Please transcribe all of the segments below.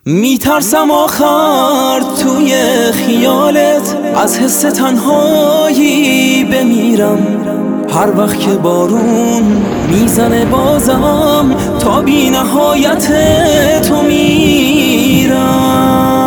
میترسم آخر توی خیالت از حس تنهایی بمیرم. هر وقت که بارون میزنه بازم تا بی نهایت تو میرم.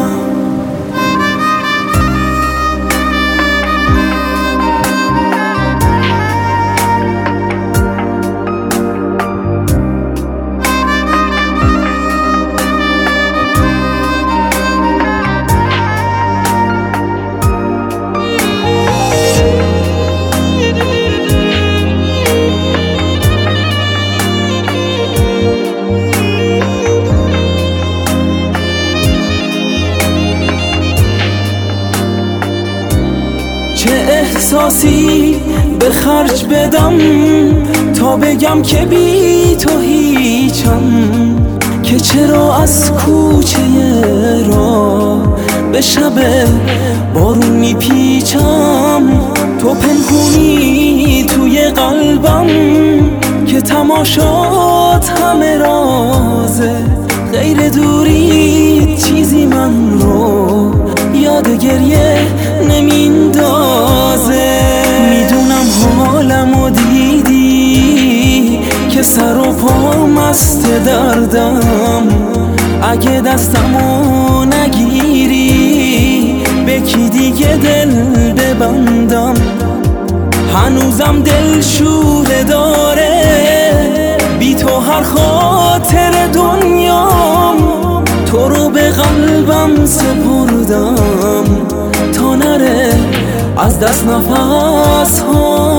چه احساسی به خرج بدم تا بگم که بی تو هیچم، که چرا از کوچه راه به شب بارون میپیچم. تو پنهونی توی قلبم که تماشات همه رازه، غیر دوری چیزی من رو یاد گریه نمیندازه. میدونم حالمو دیدی که سر و پا مست دردم، اگه دستمو نگیری به کی دیگه دل ببندم. هنوزم دل شوره داره بی تو هر خاطر دنیام، تو رو به قلبم سپردم تا نره از دست نفس ها.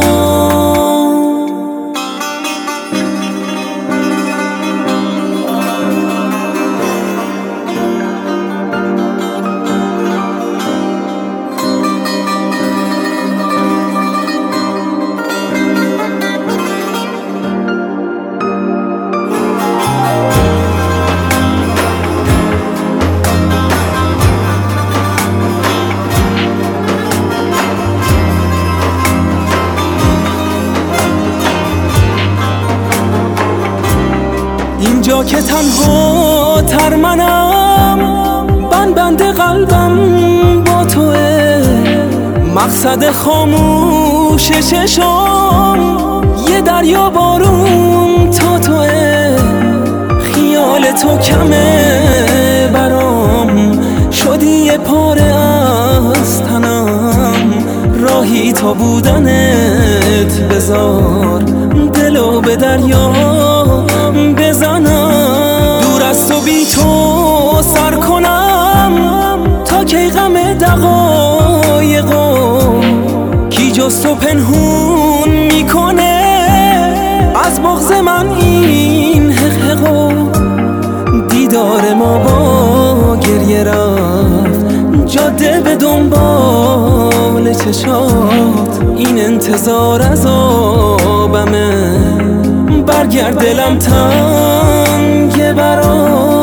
اینجا که تنها تر منم، بند قلبم با توه، مقصد خاموش چشام یه دریا بارون تا توه. خیال تو کمه برام، شدی یه پاره از تنم، راهی تا بودنت بذار دلو به دریا بزنم. دور از تو بی تو سر کنم تا کی غم دقایقو، کی جز تو پنهون میکنه از بغض من این حقیقو. دیدار ما با گریه رفت جاده به دنبال چشات، این انتظار عذابمه، برگرد دلم تنگه برات.